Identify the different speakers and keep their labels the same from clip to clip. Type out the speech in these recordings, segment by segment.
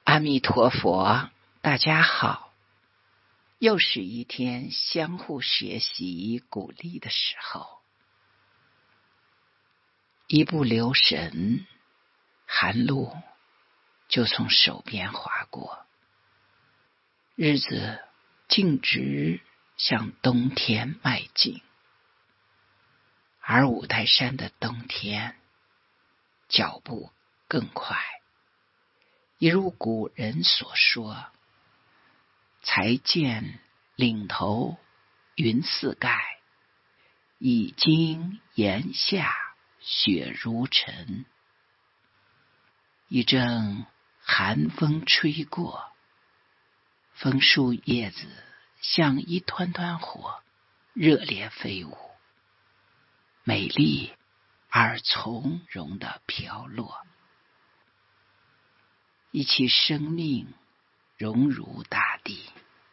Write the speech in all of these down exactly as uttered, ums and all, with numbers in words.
Speaker 1: 阿弥陀佛，大家好，又是一天相互学习鼓励的时候。一不留神，寒露就从手边划过，日子径直向冬天迈进。而五台山的冬天脚步更快，一如古人所说，才见岭头云似盖，已经檐下雪如尘。一阵寒风吹过，枫树叶子像一团团火，热烈飞舞，美丽而从容地飘落。一其生命融入大地。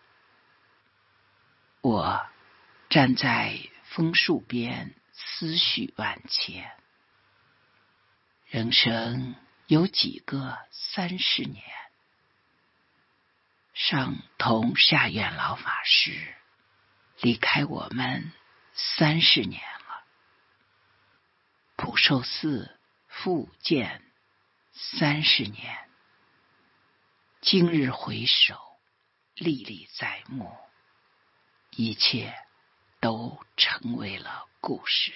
Speaker 1: 我站在枫树边，思绪万千。人生有几个三十年？上同下院老法师离开我们三十年了，普寿寺复建三十年。今日回首，历历在目，一切都成为了故事。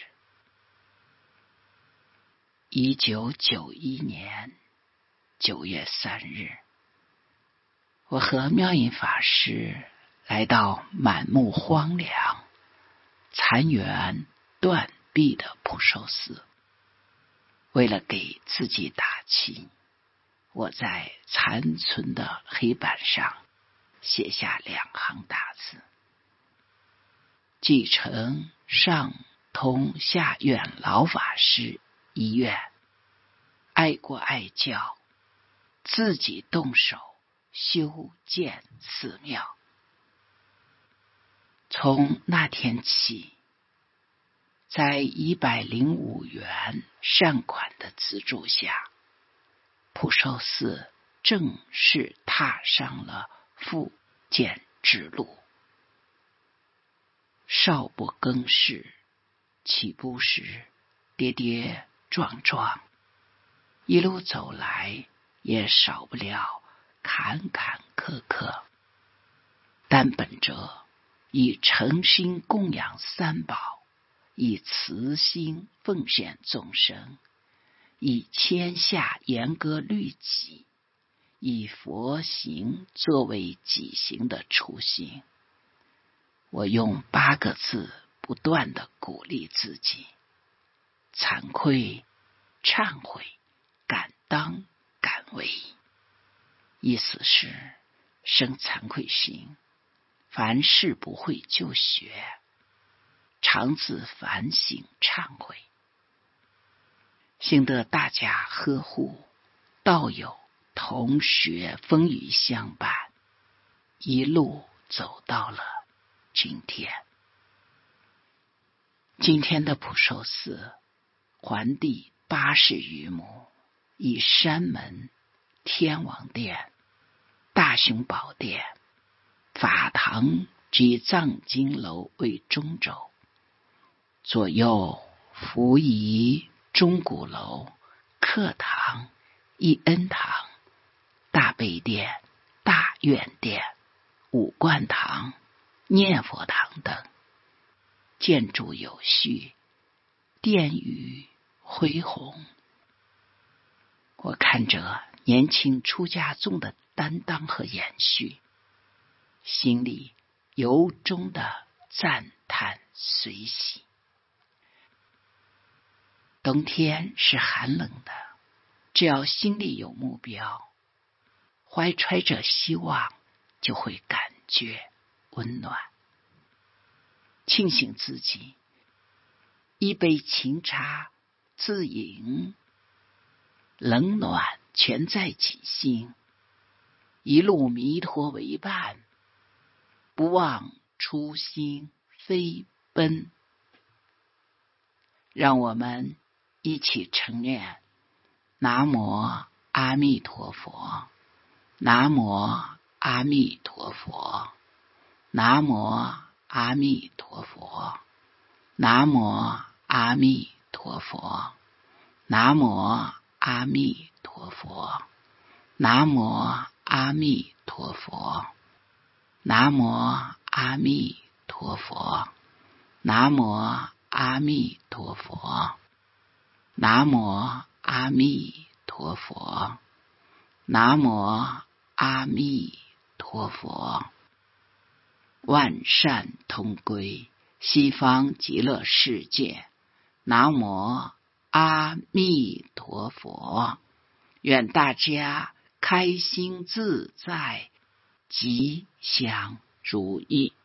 Speaker 1: 一九九一年九月三日，我和妙音法师来到满目荒凉、残垣断壁的普寿寺。为了给自己打气，我在残存的黑板上写下两行大字：继承上通下院老法师遗愿，爱国爱教，自己动手修建寺庙。从那天起，在一百零五元善款的资助下，普寿寺正式踏上了复建之路。少不更事，起步时跌跌撞撞，一路走来也少不了坎坎坷坷，但本着以诚心供养三宝，以慈心奉献众生，以天下严格律己，以佛行作为己行的初心，我用八个字不断地鼓励自己：惭愧、忏悔、敢当、敢为。意思是生惭愧心，凡事不会就学，常自反省忏悔，幸得大家呵护，道友同学风雨相伴，一路走到了今天。今天的普寿寺环地八十余亩，以山门、天王殿、大雄宝殿、法堂及藏经楼为中轴，左右辅以钟鼓楼、课堂、义恩堂、大悲殿、大院殿、五观堂、念佛堂等，建筑有序，殿宇恢宏。我看着年轻出家众的担当和延续，心里由衷的赞叹随喜。冬天是寒冷的，只要心里有目标，怀揣着希望，就会感觉温暖。庆幸自己一杯清茶自饮，冷暖全在己心，一路弥陀为伴，不忘初心飞奔。让我们一起承念南无阿弥陀佛， 南无阿弥陀佛，南无阿弥陀佛，南无阿弥陀佛，南无阿弥陀佛，南无阿弥陀佛，南无阿弥陀佛，南无阿弥陀佛，南无阿弥陀佛，南无阿弥陀佛。万善同归，西方极乐世界。南无阿弥陀佛。愿大家开心自在，吉祥如意。